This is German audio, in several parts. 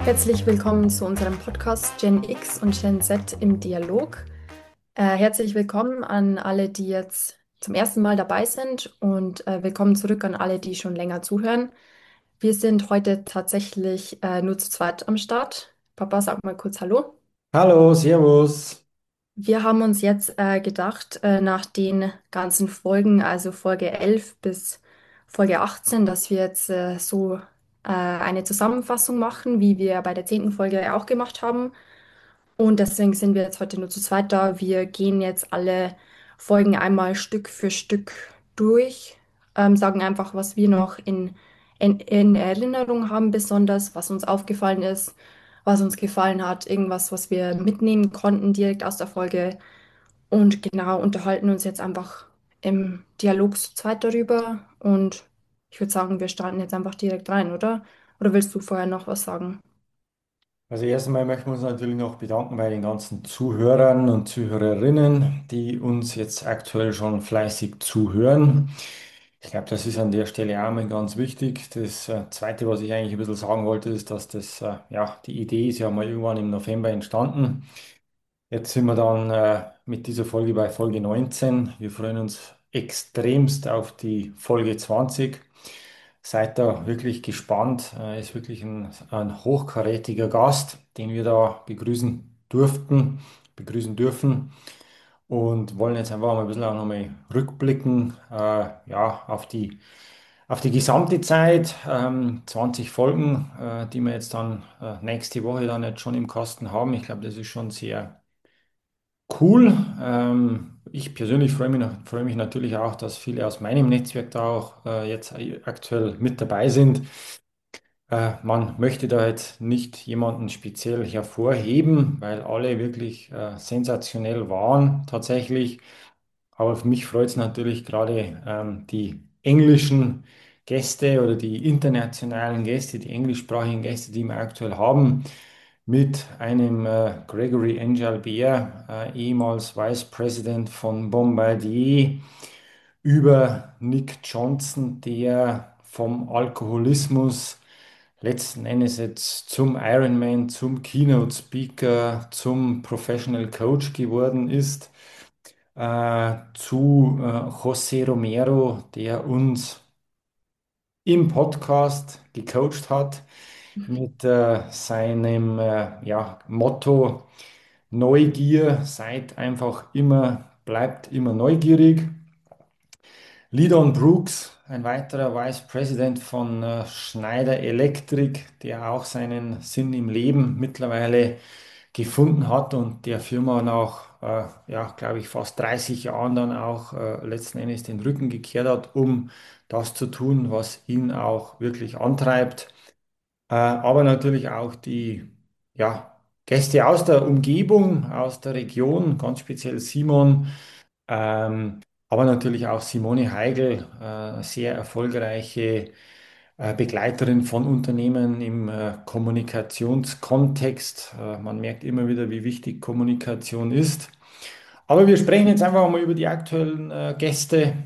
Herzlich willkommen zu unserem Podcast Gen X und Gen Z im Dialog. Herzlich willkommen an alle, die jetzt zum ersten Mal dabei sind und willkommen zurück an alle, die schon länger zuhören. Wir sind heute tatsächlich nur zu zweit am Start. Papa, sag mal kurz Hallo. Hallo, Servus. Wir haben uns jetzt gedacht, nach den ganzen Folgen, also Folge 11 bis Folge 18, dass wir jetzt eine Zusammenfassung machen, wie wir bei der 10. Folge auch gemacht haben. Und deswegen sind wir jetzt heute nur zu zweit da. Wir gehen jetzt alle Folgen einmal Stück für Stück durch, sagen einfach, was wir noch in Erinnerung haben, besonders, was uns aufgefallen ist, was uns gefallen hat, irgendwas, was wir mitnehmen konnten direkt aus der Folge. Und genau, unterhalten uns jetzt einfach im Dialog zu zweit darüber. Und ich würde sagen, wir starten jetzt einfach direkt rein, oder? Oder willst du vorher noch was sagen? Also erst einmal möchten wir uns natürlich noch bedanken bei den ganzen Zuhörern und Zuhörerinnen, die uns jetzt aktuell schon fleißig zuhören. Ich glaube, das ist an der Stelle auch mal ganz wichtig. Das Zweite, was ich eigentlich ein bisschen sagen wollte, ist, dass ja, die Idee ist ja mal irgendwann im November entstanden. Jetzt sind wir dann mit dieser Folge bei Folge 19. Wir freuen uns extremst auf die Folge 20. Seid da wirklich gespannt. Ist wirklich ein hochkarätiger Gast, den wir da begrüßen dürfen und wollen jetzt einfach mal ein bisschen auch nochmal rückblicken, ja, auf die gesamte Zeit, 20 Folgen, die wir jetzt dann nächste Woche dann jetzt schon im Kasten haben. Ich glaube, das ist schon sehr cool. Ich persönlich freue mich natürlich auch, dass viele aus meinem Netzwerk da auch jetzt aktuell mit dabei sind. Man möchte da jetzt nicht jemanden speziell hervorheben, weil alle wirklich sensationell waren tatsächlich. Aber für mich freut es natürlich gerade die englischen Gäste oder die internationalen Gäste, die englischsprachigen Gäste, die wir aktuell haben, mit einem Gregory Enjalbert, ehemals Vice President von Bombardier, über Nick Johnson, der vom Alkoholismus letzten Endes jetzt zum Ironman, zum Keynote Speaker, zum Professional Coach geworden ist, zu José Romero, der uns im Podcast gecoacht hat mit seinem ja, Motto Neugier, bleibt immer neugierig. Leadon Brooks, ein weiterer Vice President von Schneider Electric, der auch seinen Sinn im Leben mittlerweile gefunden hat und der Firma nach, ja, glaube ich, fast 30 Jahren dann auch letzten Endes den Rücken gekehrt hat, um das zu tun, was ihn auch wirklich antreibt. Aber natürlich auch die, ja, Gäste aus der Umgebung, aus der Region, ganz speziell Simon. Ähm, aber natürlich auch Simone Heigl, sehr erfolgreiche Begleiterin von Unternehmen im Kommunikationskontext. Man merkt immer wieder, wie wichtig Kommunikation ist. Aber wir sprechen jetzt einfach mal über die aktuellen Gäste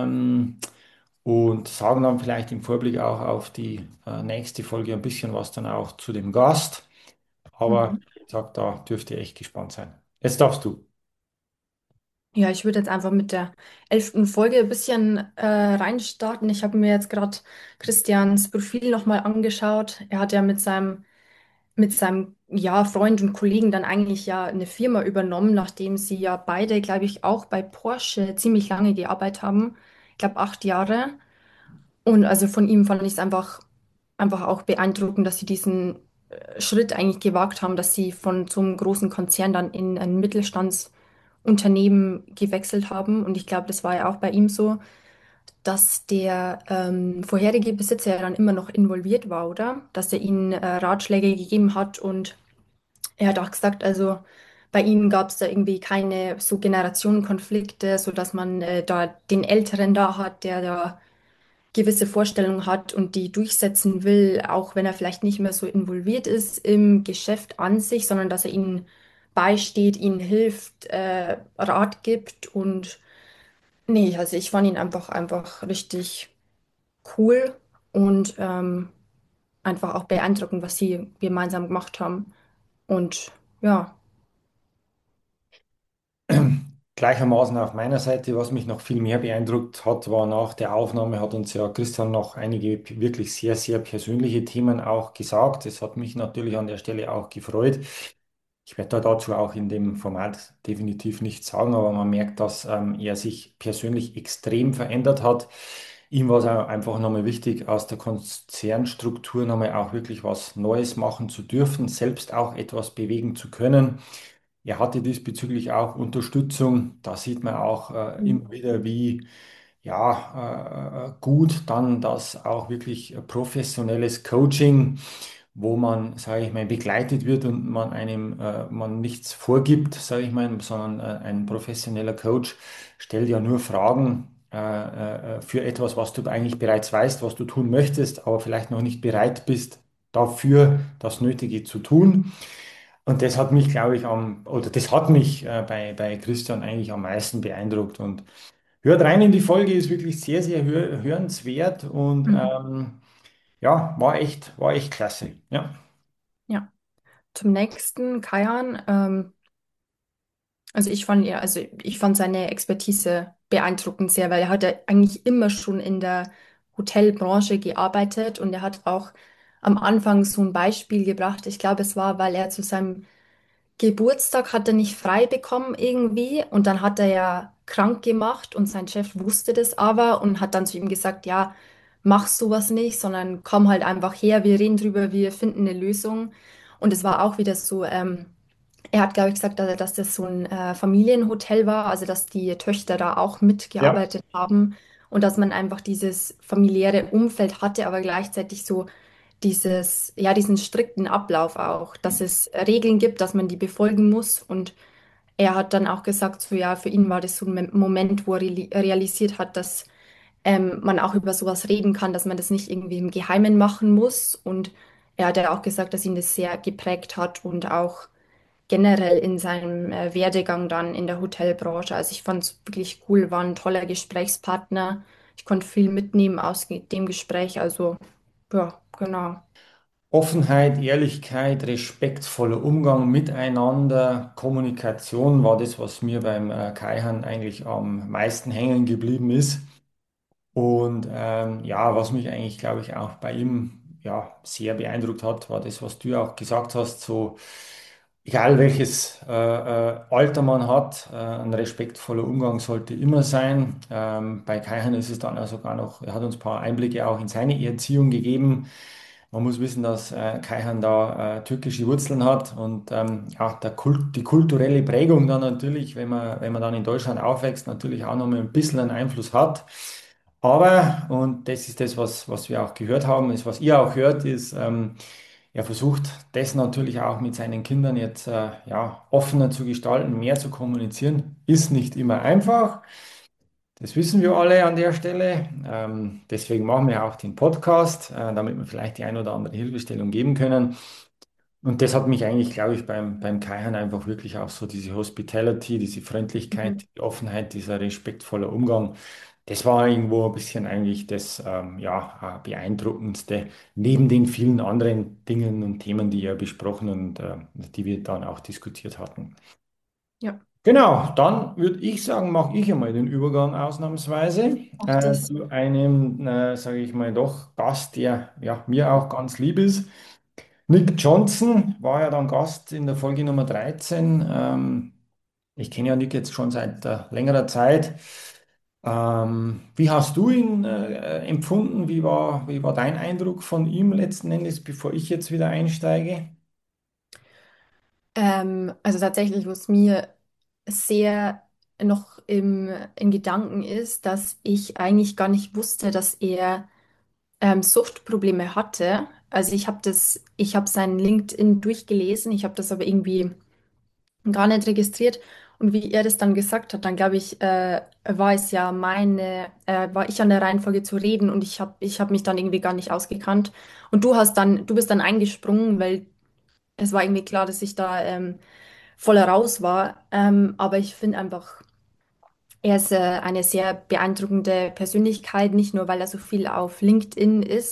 und sagen dann vielleicht im Vorblick auch auf die nächste Folge ein bisschen was dann auch zu dem Gast. Aber Mhm. wie gesagt, da dürft ihr echt gespannt sein. Jetzt darfst du. Ja, ich würde jetzt einfach mit der 11. Folge ein bisschen reinstarten. Ich habe mir jetzt gerade Christians Profil nochmal angeschaut. Er hat ja mit seinem ja, Freund und Kollegen dann eigentlich ja eine Firma übernommen, nachdem sie ja beide, glaube ich, auch bei Porsche ziemlich lange gearbeitet haben. Ich glaube, 8 Jahre. Und also von ihm fand ich es einfach auch beeindruckend, dass sie diesen Schritt eigentlich gewagt haben, dass sie von so einem großen Konzern dann in ein Mittelstandsunternehmen gewechselt haben. Und ich glaube, das war ja auch bei ihm so, dass der vorherige Besitzer ja dann immer noch involviert war, oder? Dass er ihnen Ratschläge gegeben hat und er hat auch gesagt, also bei ihnen gab es da irgendwie keine so Generationenkonflikte, sodass man da den Älteren da hat, der da gewisse Vorstellungen hat und die durchsetzen will, auch wenn er vielleicht nicht mehr so involviert ist im Geschäft an sich, sondern dass er ihnen beisteht, ihnen hilft, Rat gibt und nee, also ich fand ihn einfach richtig cool und einfach auch beeindruckend, was sie gemeinsam gemacht haben. Und ja, Gleichermaßen auf meiner Seite, was mich noch viel mehr beeindruckt hat, war nach der Aufnahme, hat uns ja Christian noch einige wirklich sehr, sehr persönliche Themen auch gesagt. Das hat mich natürlich an der Stelle auch gefreut. Ich werde da dazu auch in dem Format definitiv nichts sagen, aber man merkt, dass er sich persönlich extrem verändert hat. Ihm war es auch einfach nochmal wichtig, aus der Konzernstruktur nochmal auch wirklich was Neues machen zu dürfen, selbst auch etwas bewegen zu können. Er hatte diesbezüglich auch Unterstützung. Da sieht man auch mhm. immer wieder, wie gut dann das auch wirklich professionelles Coaching, wo man, sage ich mal, begleitet wird und man nichts vorgibt, sage ich mal, sondern ein professioneller Coach stellt ja nur Fragen für etwas, was du eigentlich bereits weißt, was du tun möchtest, aber vielleicht noch nicht bereit bist, dafür das Nötige zu tun. Und das hat mich, glaube ich, oder das hat mich bei Christian eigentlich am meisten beeindruckt. Und hört rein in die Folge, ist wirklich sehr, sehr hörenswert und Mhm. ja, war echt klasse. Ja. Ja. Zum nächsten, Kajan. Also ich fand seine Expertise beeindruckend sehr, weil er hat ja eigentlich immer schon in der Hotelbranche gearbeitet und er hat auch am Anfang so ein Beispiel gebracht. Ich glaube, es war, weil er zu seinem Geburtstag hat er nicht frei bekommen irgendwie und dann hat er ja krank gemacht und sein Chef wusste das aber und hat dann zu ihm gesagt, ja, mach sowas nicht, sondern komm halt einfach her, wir reden drüber, wir finden eine Lösung. Und es war auch wieder so, er hat, glaube ich, gesagt, dass das so ein Familienhotel war, also dass die Töchter da auch Ja. mitgearbeitet haben und dass man einfach dieses familiäre Umfeld hatte, aber gleichzeitig so diesen strikten Ablauf auch, dass es Regeln gibt, dass man die befolgen muss. Und er hat dann auch gesagt, so ja, für ihn war das so ein Moment, wo er realisiert hat, dass man auch über sowas reden kann, dass man das nicht irgendwie im Geheimen machen muss. Und er hat ja auch gesagt, dass ihn das sehr geprägt hat und auch generell in seinem Werdegang dann in der Hotelbranche. Also ich fand es wirklich cool, war ein toller Gesprächspartner. Ich konnte viel mitnehmen aus dem Gespräch. Also ja, genau. Offenheit, Ehrlichkeit, respektvoller Umgang miteinander, Kommunikation war das, was mir beim Kaihan eigentlich am meisten hängen geblieben ist. Und ja, was mich eigentlich, glaube ich, auch bei ihm ja, sehr beeindruckt hat, war das, was du ja auch gesagt hast, so egal welches Alter man hat, ein respektvoller Umgang sollte immer sein. Bei Kaihan ist es dann auch sogar noch, er hat uns ein paar Einblicke auch in seine Erziehung gegeben. Man muss wissen, dass Kaihan da türkische Wurzeln hat und ja, die kulturelle Prägung dann natürlich, wenn man dann in Deutschland aufwächst, natürlich auch noch mal ein bisschen einen Einfluss hat. Aber, und das ist das, was wir auch gehört haben, ist, was ihr auch hört, ist, er versucht das natürlich auch mit seinen Kindern jetzt ja, offener zu gestalten, mehr zu kommunizieren. Ist nicht immer einfach. Das wissen wir alle an der Stelle. Deswegen machen wir auch den Podcast, damit wir vielleicht die ein oder andere Hilfestellung geben können. Und das hat mich eigentlich, glaube ich, beim Kaihan einfach wirklich auch so diese Hospitality, diese Freundlichkeit, Mhm. die Offenheit, dieser respektvolle Umgang. Das war irgendwo ein bisschen eigentlich das ja, Beeindruckendste, neben den vielen anderen Dingen und Themen, die ihr besprochen und die wir dann auch diskutiert hatten. Ja, Genau, dann würde ich sagen, mache ich einmal den Übergang ausnahmsweise auch das. zu einem, sage ich mal, doch Gast, der ja, mir auch ganz lieb ist. Nick Johnson war ja dann Gast in der Folge Nummer 13. Ich kenne ja Nick jetzt schon seit längerer Zeit. Wie hast du ihn empfunden? Wie war dein Eindruck von ihm letzten Endes, bevor ich jetzt wieder einsteige? Also tatsächlich, was mir sehr noch in Gedanken ist, dass ich eigentlich gar nicht wusste, dass er Suchtprobleme hatte. Also ich habe sein LinkedIn durchgelesen, ich habe das aber irgendwie gar nicht registriert. Und wie er das dann gesagt hat, dann glaube ich, war ich an der Reihenfolge zu reden und ich hab mich dann irgendwie gar nicht ausgekannt. Und du bist dann eingesprungen, weil es war irgendwie klar, dass ich da voll raus war. Aber ich finde einfach, er ist eine sehr beeindruckende Persönlichkeit, nicht nur weil er so viel auf LinkedIn ist,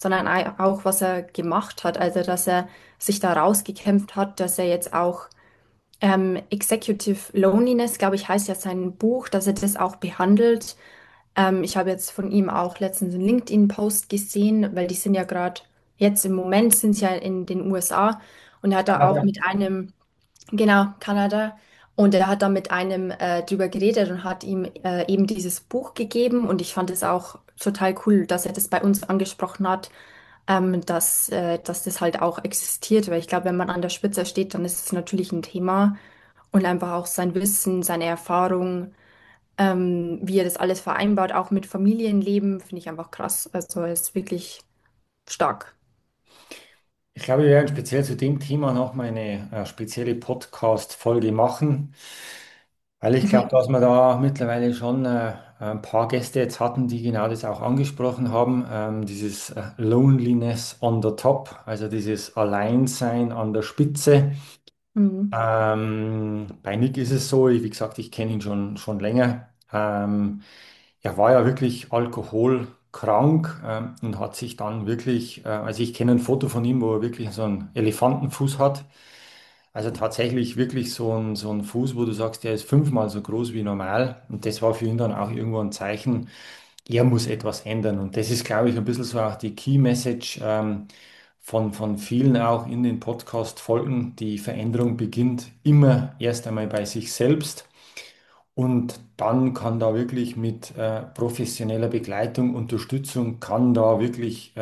sondern auch, was er gemacht hat. Also, dass er sich da rausgekämpft hat, dass er jetzt auch Executive Loneliness, glaube ich, heißt ja sein Buch, dass er das auch behandelt. Ich habe jetzt von ihm auch letztens einen LinkedIn-Post gesehen, weil die sind ja gerade, jetzt im Moment sind sie ja in den USA und er hat da auch mit einem, genau, Kanada, und er hat da mit einem drüber geredet und hat ihm eben dieses Buch gegeben und ich fand es auch total cool, dass er das bei uns angesprochen hat, dass das halt auch existiert, weil ich glaube, wenn man an der Spitze steht, dann ist es natürlich ein Thema und einfach auch sein Wissen, seine Erfahrung, wie er das alles vereinbart, auch mit Familienleben, finde ich einfach krass. Also er ist wirklich stark. Ich glaube, wir werden speziell zu dem Thema noch mal eine spezielle Podcast-Folge machen, weil ich glaube, Mhm. dass wir da mittlerweile schon ein paar Gäste jetzt hatten, die genau das auch angesprochen haben, dieses Loneliness on the top, also dieses Alleinsein an der Spitze. Mhm. Bei Nick ist es so, wie gesagt, ich kenne ihn schon länger. Er war ja wirklich alkoholkrank und hat sich dann wirklich, also ich kenne ein Foto von ihm, wo er wirklich so einen Elefantenfuß hat. Also tatsächlich wirklich so ein Fuß, wo du sagst, der ist fünfmal so groß wie normal. Und das war für ihn dann auch irgendwo ein Zeichen, er muss etwas ändern. Und das ist, glaube ich, ein bisschen so auch die Key Message von vielen auch in den Podcast-Folgen. Die Veränderung beginnt immer erst einmal bei sich selbst. Und dann kann da wirklich mit professioneller Begleitung, Unterstützung, kann da wirklich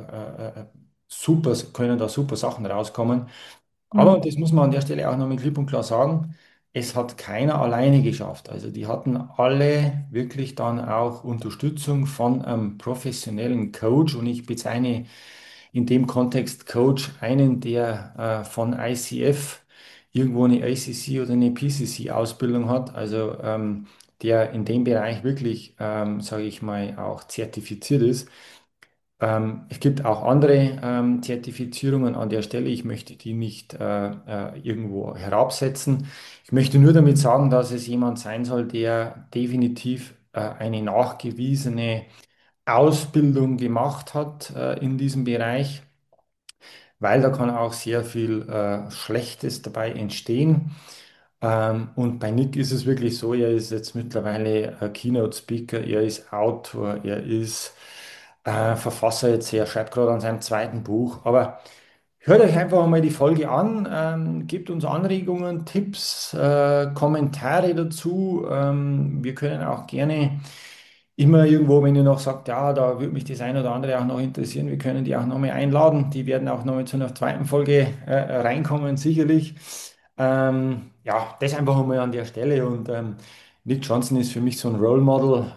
können da super Sachen rauskommen. Aber, und Mhm. das muss man an der Stelle auch nochmal klipp und klar sagen, es hat keiner alleine geschafft. Also die hatten alle wirklich dann auch Unterstützung von einem professionellen Coach und ich bezeichne in dem Kontext Coach einen, der von ICF irgendwo eine ACC oder eine PCC-Ausbildung hat, also der in dem Bereich wirklich, sage ich mal, auch zertifiziert ist. Es gibt auch andere Zertifizierungen an der Stelle. Ich möchte die nicht irgendwo herabsetzen. Ich möchte nur damit sagen, dass es jemand sein soll, der definitiv eine nachgewiesene Ausbildung gemacht hat in diesem Bereich, weil da kann auch sehr viel Schlechtes dabei entstehen. Und bei Nick ist es wirklich so, er ist jetzt mittlerweile Keynote Speaker, er ist Autor, er ist Verfasser jetzt, er schreibt gerade an seinem zweiten Buch. Aber hört euch einfach mal die Folge an, gebt uns Anregungen, Tipps, Kommentare dazu. Wir können auch gerne immer irgendwo, wenn ihr noch sagt, ja, da würde mich das ein oder andere auch noch interessieren, wir können die auch noch mal einladen. Die werden auch noch mal zu einer zweiten Folge reinkommen, sicherlich. Ja, das einfach mal an der Stelle. Und Nick Johnson ist für mich so ein Role Model,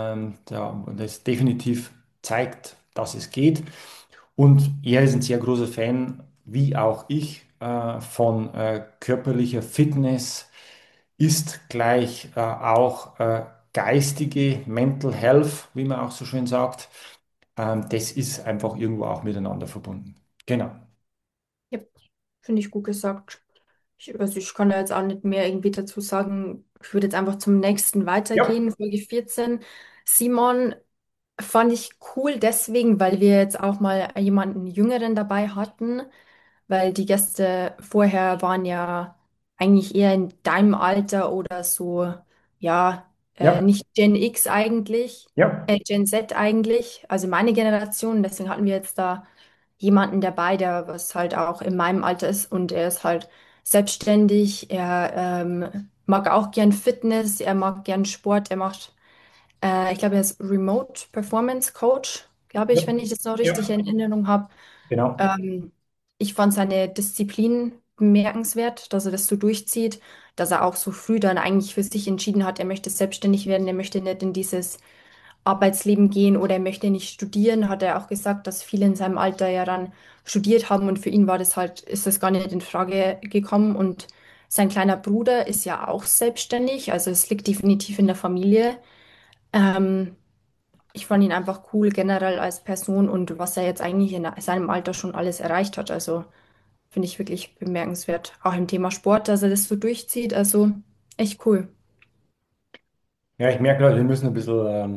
das definitiv zeigt, dass es geht. Und er ist ein sehr großer Fan, wie auch ich, von körperlicher Fitness, ist gleich auch geistige Mental Health, wie man auch so schön sagt. Das ist einfach irgendwo auch miteinander verbunden. Genau. Ja, finde ich gut gesagt. Also ich kann da jetzt auch nicht mehr irgendwie dazu sagen. Ich würde jetzt einfach zum nächsten Ja, weitergehen, Folge 14. Simon fand ich cool deswegen, weil wir jetzt auch mal jemanden Jüngeren dabei hatten, weil die Gäste vorher waren ja eigentlich eher in deinem Alter oder so, ja, ja, nicht Gen X eigentlich, ja. Gen Z eigentlich, also meine Generation. Deswegen hatten wir jetzt da jemanden dabei, der was halt auch in meinem Alter ist und er ist halt selbstständig, er mag auch gern Fitness, er mag gern Sport, er macht ich glaube, er ist Remote Performance Coach, glaube Ja, ich, wenn ich das noch richtig ja, in Erinnerung habe. genau. Ähm, Ich fand seine Disziplin bemerkenswert, dass er das so durchzieht, dass er auch so früh dann eigentlich für sich entschieden hat, er möchte selbstständig werden, er möchte nicht in dieses Arbeitsleben gehen oder er möchte nicht studieren, hat er auch gesagt, dass viele in seinem Alter ja dann studiert haben und für ihn war das halt, ist das gar nicht in Frage gekommen und sein kleiner Bruder ist ja auch selbstständig, also es liegt definitiv in der Familie. Ähm, Ich fand ihn einfach cool generell als Person und was er jetzt eigentlich in seinem Alter schon alles erreicht hat. Also finde ich wirklich bemerkenswert. Auch im Thema Sport, dass er das so durchzieht. Also echt cool. Ja, ich merke gerade, wir müssen ein bisschen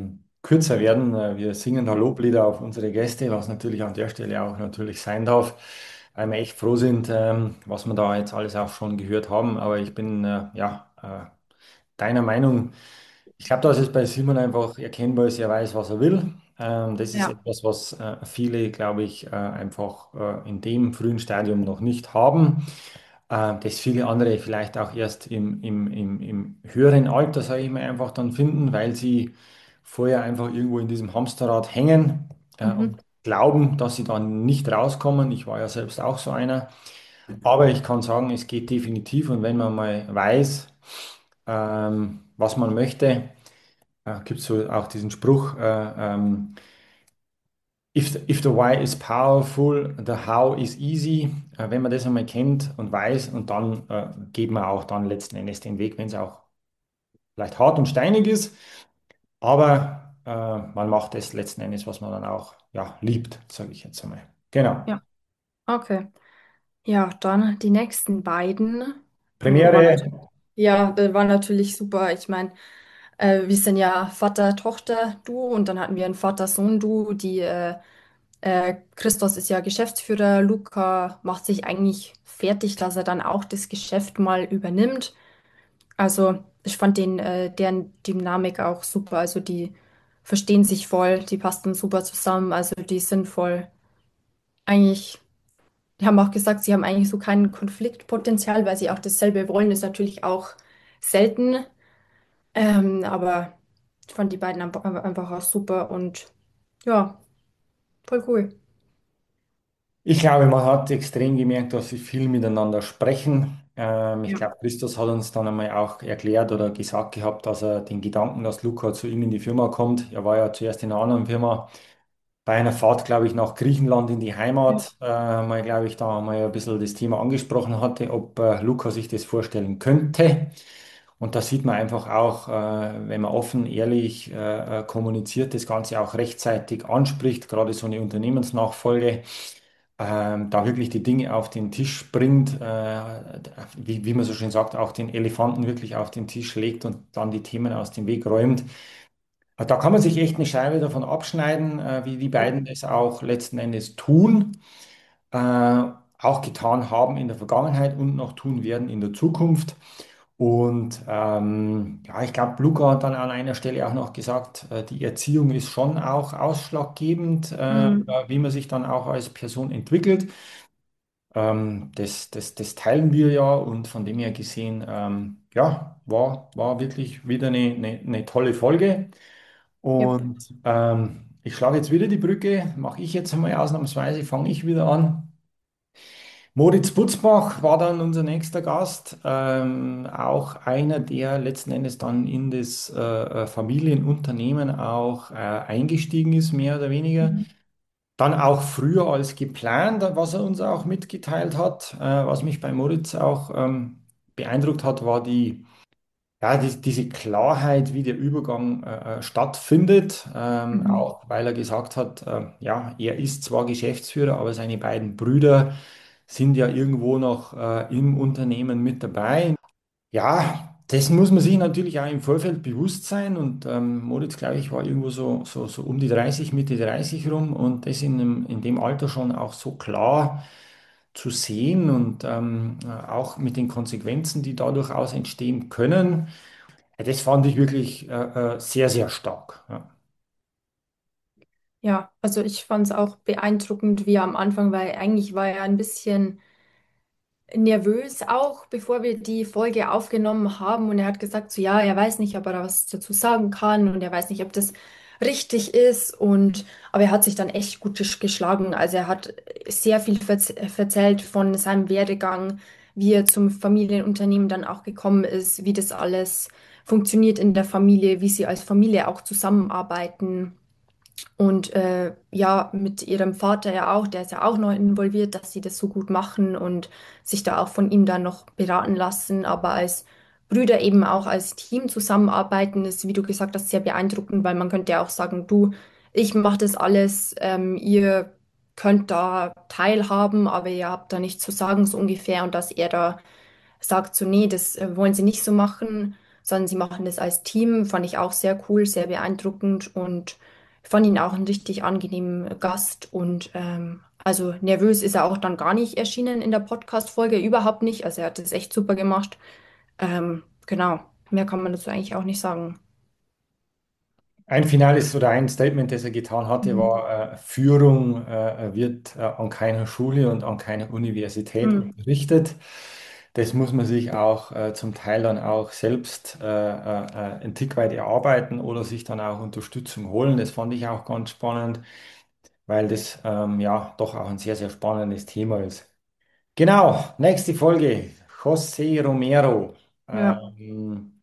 kürzer werden. Wir singen da Loblieder auf unsere Gäste, was natürlich an der Stelle auch natürlich sein darf, weil wir echt froh sind, was wir da jetzt alles auch schon gehört haben. Aber ich bin deiner Meinung. Ich glaube, dass es bei Simon einfach erkennbar ist, er weiß, was er will. Das ist Ja. etwas, was viele, glaube ich, einfach in dem frühen Stadium noch nicht haben. Das viele andere vielleicht auch erst im höheren Alter, sage ich mal, einfach dann finden, weil sie vorher einfach irgendwo in diesem Hamsterrad hängen Mhm. und glauben, dass sie dann nicht rauskommen. Ich war ja selbst auch so einer. Aber ich kann sagen, es geht definitiv. Und wenn man mal weiß, was man möchte, gibt es so auch diesen Spruch, if the why is powerful, the how is easy. Wenn man das einmal kennt und weiß und dann geht man auch dann letzten Endes den Weg, wenn es auch vielleicht hart und steinig ist, aber man macht es letzten Endes, was man dann auch ja, liebt, sage ich jetzt einmal. Genau. Ja, okay. Ja, dann die nächsten beiden Premiere. war natürlich super. Ich meine, wir sind ja Vater-Tochter-Duo und dann hatten wir ein Vater-Sohn-Duo. Christos ist ja Geschäftsführer, Luca macht sich eigentlich fertig, dass er dann auch das Geschäft mal übernimmt. Also ich fand deren Dynamik auch super. Also die verstehen sich voll, die passen super zusammen. Also die sind voll eigentlich. Die haben auch gesagt, sie haben eigentlich so kein Konfliktpotenzial, weil sie auch dasselbe wollen. Ist natürlich auch selten. Aber ich fand die beiden einfach auch super und ja, voll cool. Ich glaube, man hat extrem gemerkt, dass sie viel miteinander sprechen. Ich Ja. glaube, Christus hat uns dann einmal auch erklärt oder gesagt gehabt, dass er den Gedanken, dass Luca zu ihm in die Firma kommt. Er war ja zuerst in einer anderen Firma. Bei einer Fahrt, glaube ich, nach Griechenland in die Ja. Heimat, mal, glaube ich, da mal ein bisschen das Thema angesprochen hatte, ob Luca sich das vorstellen könnte. Und da sieht man einfach auch, wenn man offen, ehrlich kommuniziert, das Ganze auch rechtzeitig anspricht, gerade so eine Unternehmensnachfolge, da wirklich die Dinge auf den Tisch bringt, wie man so schön sagt, auch den Elefanten wirklich auf den Tisch legt und dann die Themen aus dem Weg räumt. Da kann man sich echt eine Scheibe davon abschneiden, wie die Ja. beiden das auch letzten Endes tun, auch getan haben in der Vergangenheit und noch tun werden in der Zukunft. Und ja, ich glaube, Luca hat dann an einer Stelle auch noch gesagt, die Erziehung ist schon auch ausschlaggebend, Mhm. wie man sich dann auch als Person entwickelt. Das teilen wir ja und von dem her gesehen, ja, war wirklich wieder eine tolle Folge. Yep. Und ich schlage jetzt wieder die Brücke, mache ich jetzt einmal ausnahmsweise, fange ich wieder an. Moritz Butzbach war dann unser nächster Gast, auch einer, der letzten Endes dann in das Familienunternehmen auch eingestiegen ist, mehr oder weniger. Mhm. Dann auch früher als geplant, was er uns auch mitgeteilt hat. Was mich bei Moritz auch beeindruckt hat, war diese Klarheit, wie der Übergang stattfindet, Mhm. auch weil er gesagt hat, ja, er ist zwar Geschäftsführer, aber seine beiden Brüder sind ja irgendwo noch im Unternehmen mit dabei. Ja, das muss man sich natürlich auch im Vorfeld bewusst sein und Moritz, glaube ich, war irgendwo so um die 30, Mitte 30 rum und das in dem Alter schon auch so klar zu sehen und auch mit den Konsequenzen, die da durchaus entstehen können. Ja, das fand ich wirklich sehr, sehr stark. Ja. Ja, also ich fand es auch beeindruckend, wie er am Anfang, weil eigentlich war er ein bisschen nervös auch, bevor wir die Folge aufgenommen haben. Und er hat gesagt, so ja, er weiß nicht, ob er da was dazu sagen kann und er weiß nicht, ob das richtig ist. Aber er hat sich dann echt gut geschlagen. Also er hat sehr viel erzählt von seinem Werdegang, wie er zum Familienunternehmen dann auch gekommen ist, wie das alles funktioniert in der Familie, wie sie als Familie auch zusammenarbeiten. Und ja, mit ihrem Vater ja auch, der ist ja auch noch involviert, dass sie das so gut machen und sich da auch von ihm dann noch beraten lassen. Aber als Brüder eben auch als Team zusammenarbeiten, ist, wie du gesagt hast, sehr beeindruckend, weil man könnte ja auch sagen, du, ich mache das alles, ihr könnt da teilhaben, aber ihr habt da nichts zu sagen, so ungefähr. Und dass er da sagt, so, nee, das wollen sie nicht so machen, sondern sie machen das als Team. Fand ich auch sehr cool, sehr beeindruckend und ich fand ihn auch einen richtig angenehmen Gast. Und also nervös ist er auch dann gar nicht erschienen in der Podcast-Folge, überhaupt nicht. Also er hat das echt super gemacht. Genau, mehr kann man dazu eigentlich auch nicht sagen. Ein finales oder ein Statement, das er getan hatte, Mhm. war, Führung wird an keiner Schule und an keiner Universität Mhm. unterrichtet. Das muss man sich auch zum Teil dann auch selbst ein Tick weit erarbeiten oder sich dann auch Unterstützung holen. Das fand ich auch ganz spannend, weil das ja doch auch ein sehr, sehr spannendes Thema ist. Genau, nächste Folge. José Romero. Ja, Ähm,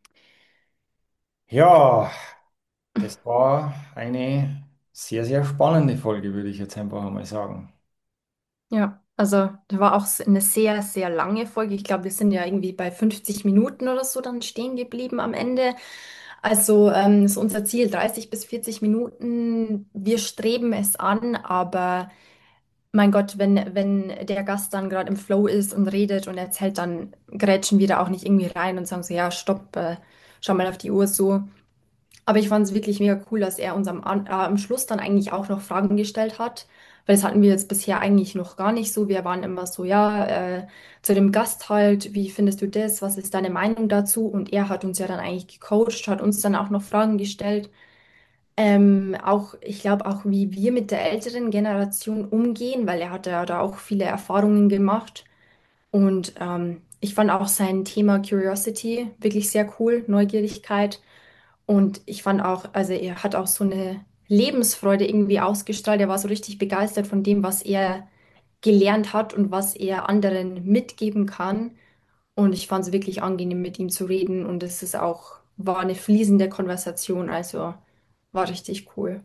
ja. Das war eine sehr, sehr spannende Folge, würde ich jetzt einfach einmal sagen. ja. Also da war auch eine sehr, sehr lange Folge. Ich glaube, wir sind ja irgendwie bei 50 Minuten oder so dann stehen geblieben am Ende. Also ist unser Ziel 30 bis 40 Minuten. Wir streben es an, aber mein Gott, wenn der Gast dann gerade im Flow ist und redet und erzählt, dann grätschen wir da auch nicht irgendwie rein und sagen so, ja, stopp, schau mal auf die Uhr so. Aber ich fand es wirklich mega cool, dass er uns am Schluss dann eigentlich auch noch Fragen gestellt hat, weil das hatten wir jetzt bisher eigentlich noch gar nicht so. Wir waren immer so, ja, zu dem Gast halt, wie findest du das? Was ist deine Meinung dazu? Und er hat uns ja dann eigentlich gecoacht, hat uns dann auch noch Fragen gestellt. Auch, ich glaube auch, wie wir mit der älteren Generation umgehen, weil er hat ja da auch viele Erfahrungen gemacht. Und ich fand auch sein Thema Curiosity wirklich sehr cool, Neugierigkeit. Und ich fand auch, also er hat auch so eine Lebensfreude irgendwie ausgestrahlt. Er war so richtig begeistert von dem, was er gelernt hat und was er anderen mitgeben kann. Und ich fand es wirklich angenehm, mit ihm zu reden. Und es ist auch, war eine fließende Konversation, also war richtig cool.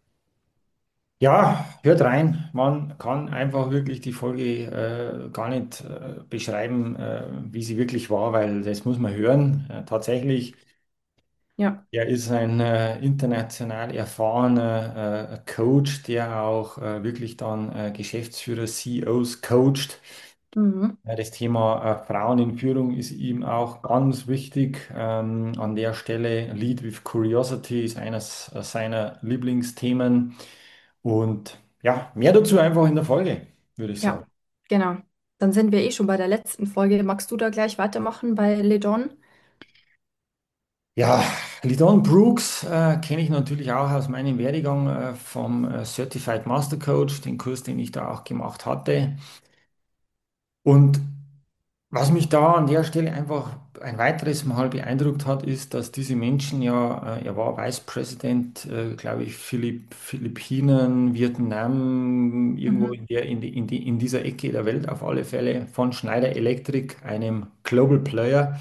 Ja, hört rein. Man kann einfach wirklich die Folge gar nicht beschreiben, wie sie wirklich war, weil das muss man hören. Tatsächlich, Ja. er ist ein international erfahrener Coach, der auch wirklich dann Geschäftsführer, CEOs coacht. Mhm. Ja, das Thema Frauen in Führung ist ihm auch ganz wichtig. An der Stelle Lead with Curiosity ist eines seiner Lieblingsthemen. Und ja, mehr dazu einfach in der Folge, würde ich sagen. Ja, genau. Dann sind wir eh schon bei der letzten Folge. Magst du da gleich weitermachen bei LeDon? Ja, Lidon Brooks kenne ich natürlich auch aus meinem Werdegang vom Certified Master Coach, den Kurs, den ich da auch gemacht hatte. Und was mich da an der Stelle einfach ein weiteres Mal beeindruckt hat, ist, dass diese Menschen ja, er war Vice President, glaube ich, Philippinen, Vietnam, irgendwo Mhm. in in dieser Ecke der Welt auf alle Fälle, von Schneider Electric, einem Global Player.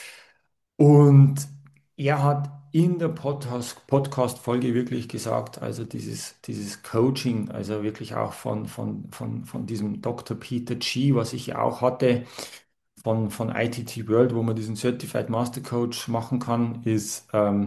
Und er hat in der Podcast-Folge wirklich gesagt, also dieses Coaching, also wirklich auch von diesem Dr. Peter G., was ich ja auch hatte, von ITT World, wo man diesen Certified Master Coach machen kann, ist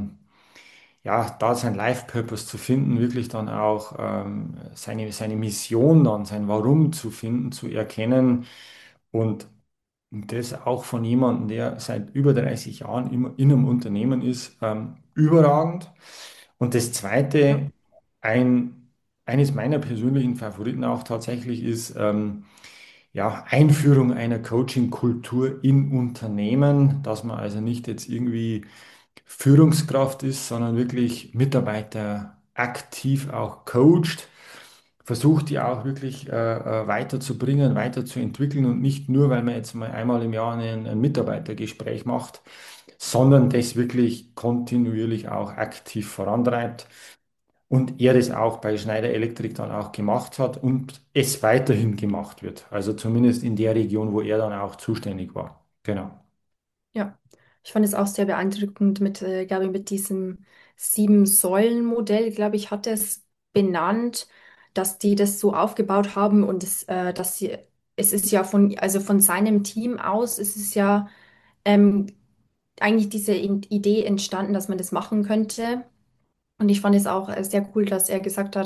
ja, da sein Life Purpose zu finden, wirklich dann auch seine Mission dann, sein Warum zu finden, zu erkennen und das auch von jemandem, der seit über 30 Jahren immer in einem Unternehmen ist, überragend. Und das Ja, Zweite, eines meiner persönlichen Favoriten auch tatsächlich ist, ja, Einführung einer Coaching-Kultur in Unternehmen, dass man also nicht jetzt irgendwie Führungskraft ist, sondern wirklich Mitarbeiter aktiv auch coacht, versucht die auch wirklich weiterzubringen, weiterzuentwickeln und nicht nur, weil man jetzt mal einmal im Jahr ein Mitarbeitergespräch macht, sondern das wirklich kontinuierlich auch aktiv vorantreibt. Und er das auch bei Schneider Electric dann auch gemacht hat und es weiterhin gemacht wird. Also zumindest in der Region, wo er dann auch zuständig war. Genau. ja. Ich fand es auch sehr beeindruckend mit, glaube ich, mit diesem Sieben-Säulen-Modell, glaube ich, hat er es benannt, dass die das so aufgebaut haben und dass sie, es ist ja von, also von seinem Team aus, es ist ja ähm, eigentlich diese Idee entstanden, dass man das machen könnte. Und ich fand es auch sehr cool, dass er gesagt hat,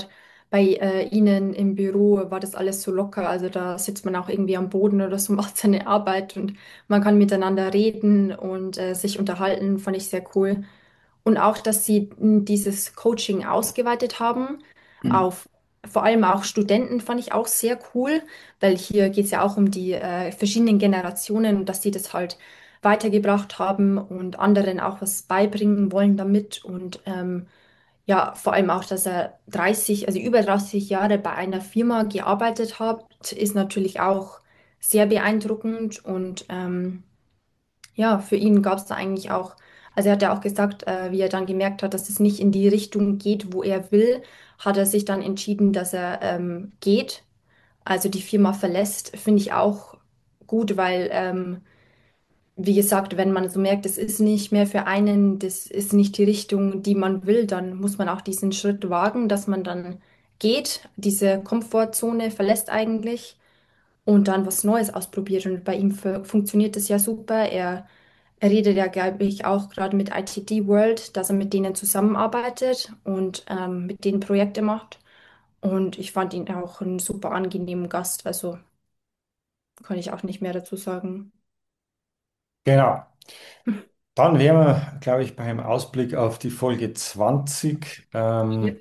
bei Ihnen im Büro war das alles so locker. Also da sitzt man auch irgendwie am Boden oder so, macht seine Arbeit und man kann miteinander reden und sich unterhalten, fand ich sehr cool. Und auch, dass Sie dieses Coaching ausgeweitet haben auf vor allem auch Studenten, fand ich auch sehr cool, weil hier geht es ja auch um die verschiedenen Generationen und dass sie das halt weitergebracht haben und anderen auch was beibringen wollen damit. Und ja, vor allem auch, dass er 30, also über 30 Jahre bei einer Firma gearbeitet hat, ist natürlich auch sehr beeindruckend. Und ja, für ihn gab es da eigentlich auch, also er hat ja auch gesagt, wie er dann gemerkt hat, dass es nicht in die Richtung geht, wo er will, hat er sich dann entschieden, dass er geht, also die Firma verlässt. Finde ich auch gut, weil wie gesagt, wenn man so merkt, es ist nicht mehr für einen, das ist nicht die Richtung, die man will, dann muss man auch diesen Schritt wagen, dass man dann geht, diese Komfortzone verlässt eigentlich und dann was Neues ausprobiert. Und bei ihm funktioniert das ja super. Er redet ja, glaube ich, auch gerade mit ITD World, dass er mit denen zusammenarbeitet und mit denen Projekte macht. Und ich fand ihn auch einen super angenehmen Gast, also kann ich auch nicht mehr dazu sagen. Genau. Dann wären wir, glaube ich, beim Ausblick auf die Folge 20. Ja.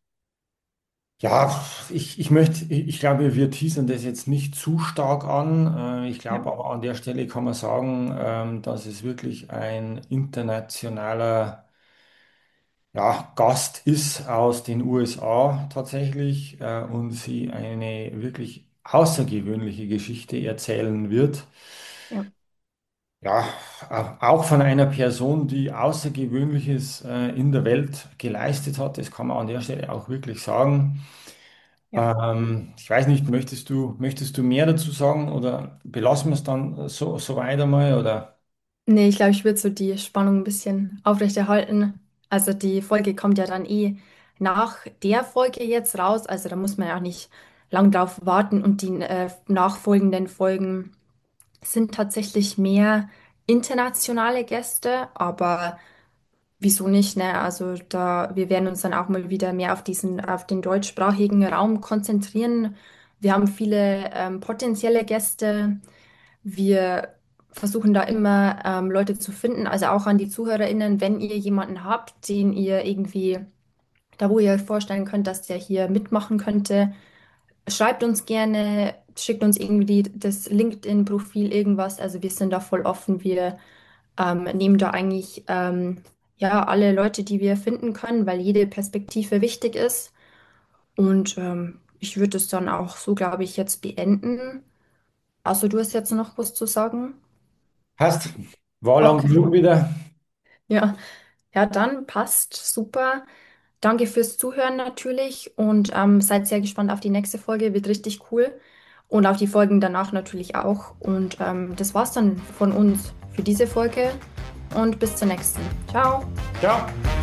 Ja, ich glaube, wir teasern das jetzt nicht zu stark an. Ich Ja, glaube aber an der Stelle kann man sagen, dass es wirklich ein internationaler, ja, Gast ist aus den USA tatsächlich, und sie eine wirklich außergewöhnliche Geschichte erzählen wird. ja. Ja, auch von einer Person, die Außergewöhnliches in der Welt geleistet hat. Das kann man an der Stelle auch wirklich sagen. Ja. Ich weiß nicht, möchtest du mehr dazu sagen oder belassen wir es dann so weit einmal oder? Nee, ich glaube, ich würde so die Spannung ein bisschen aufrechterhalten. Also die Folge kommt ja dann eh nach der Folge jetzt raus. Also da muss man ja auch nicht lang drauf warten. Und die nachfolgenden Folgen sind tatsächlich mehr internationale Gäste. Aber wieso nicht, ne? Also da, wir werden uns dann auch mal wieder mehr auf auf den deutschsprachigen Raum konzentrieren. Wir haben viele potenzielle Gäste. Wir versuchen da immer Leute zu finden, also auch an die ZuhörerInnen, wenn ihr jemanden habt, den ihr irgendwie, da wo ihr euch vorstellen könnt, dass der hier mitmachen könnte, schreibt uns gerne, schickt uns irgendwie das LinkedIn-Profil, irgendwas. Also wir sind da voll offen. Wir nehmen da eigentlich ja alle Leute, die wir finden können, weil jede Perspektive wichtig ist. Und ich würde es dann auch so, glaube ich, jetzt beenden. Also du hast jetzt noch was zu sagen? Passt. War lang Okay. genug wieder. Ja, ja, dann passt super. Danke fürs Zuhören natürlich und seid sehr gespannt auf die nächste Folge, wird richtig cool. Und auf die Folgen danach natürlich auch. Und das war's dann von uns für diese Folge und bis zur nächsten. Ciao. Ciao.